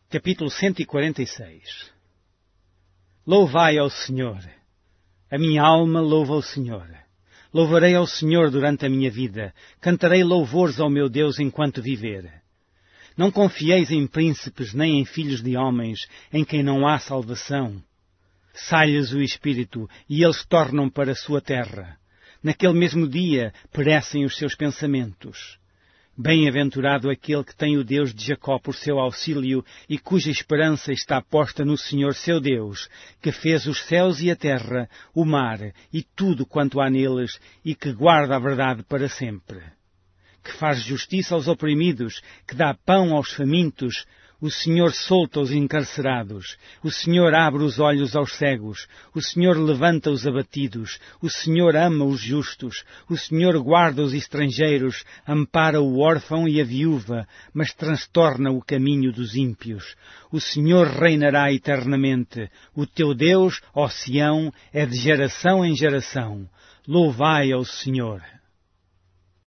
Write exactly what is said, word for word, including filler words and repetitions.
Capítulo cento e quarenta e seis. Louvai ao Senhor. A minha alma louva ao Senhor. Louvarei ao Senhor durante a minha vida. Cantarei louvores ao meu Deus enquanto viver. Não confieis em príncipes nem em filhos de homens, em quem não há salvação. Sai-lhes o espírito, e eles tornam para a sua terra. Naquele mesmo dia perecem os seus pensamentos. Bem-aventurado aquele que tem o Deus de Jacó por seu auxílio e cuja esperança está posta no Senhor seu Deus, que fez os céus e a terra, o mar e tudo quanto há neles, e que guarda a verdade para sempre. Que faz justiça aos oprimidos, que dá pão aos famintos. O Senhor solta os encarcerados, o Senhor abre os olhos aos cegos, o Senhor levanta os abatidos, o Senhor ama os justos, o Senhor guarda os estrangeiros, ampara o órfão e a viúva, mas transtorna o caminho dos ímpios. O Senhor reinará eternamente, o teu Deus, ó Sião, é de geração em geração. Louvai ao Senhor.